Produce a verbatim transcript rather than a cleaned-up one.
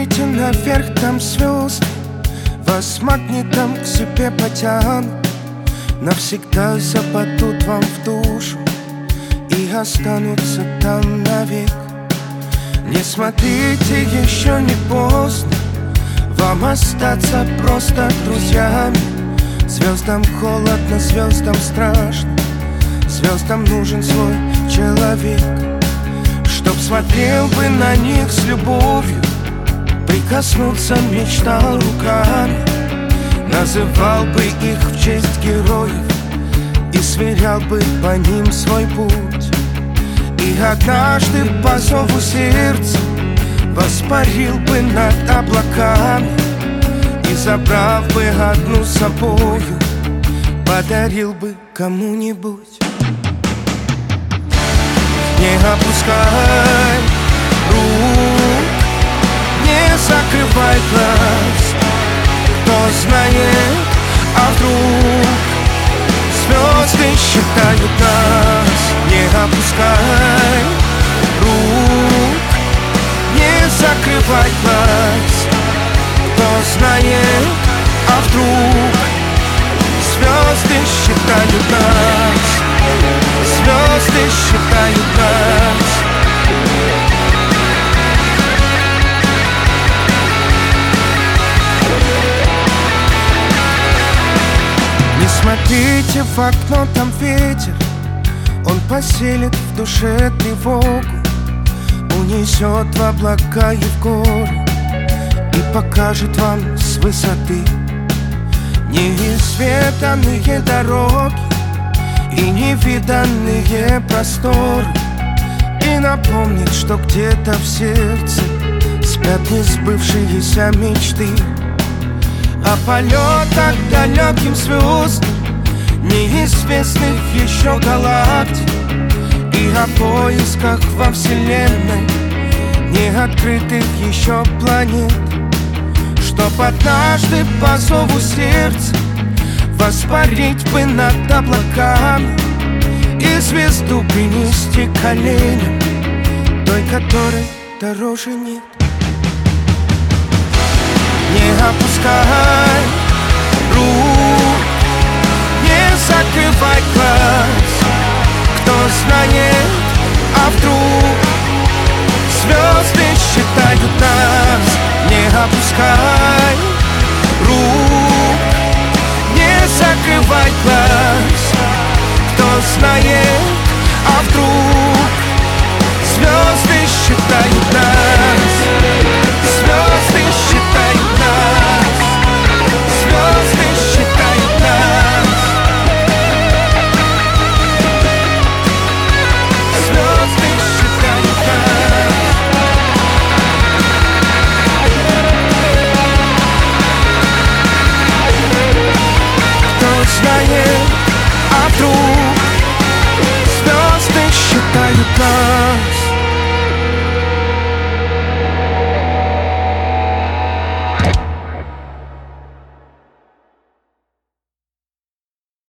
смотрите наверх, там звезды вас магнитом к себе потянут, навсегда западут вам в душу и останутся там навек. Не смотрите, еще не поздно вам остаться просто друзьями. Звездам холодно, звездам страшно, звездам нужен свой человек, чтоб смотрел бы на них с любовью, прикоснуться мечтал руками, называл бы их в честь героев и сверял бы по ним свой путь. И однажды по зову сердца воспарил бы над облаками и, забрав бы одну с собою, подарил бы кому-нибудь. Не опускай рук, не закрывай глаз. Кто знает, а вдруг звезды считают нас. Не опускай рук, не закрывай глаз. Кто знает, а вдруг звезды считают нас. Звезды считают нас. Не смотрите в окно, там ветер, он поселит в душе тревогу, унесет в облака и в горы и покажет вам с высоты неизведанные дороги и невиданные просторы, и напомнит, что где-то в сердце спят несбывшиеся мечты о полетах далеким звездам, неизвестных еще галактик, и о поисках во вселенной неоткрытых еще планет, чтоб однажды по зову сердца воспарить бы над облаками и звезду принести коленям той, которой дороже нет. Не опускай рук, не закрывай глаз. Кто знает, а вдруг звезды считают нас. Не опускай рук, не закрывай глаз. Кто знает, а вдруг звезды считают нас. Звезды считают нас. Звезды считают нас. Звезды считают нас. Кто знает, а вдруг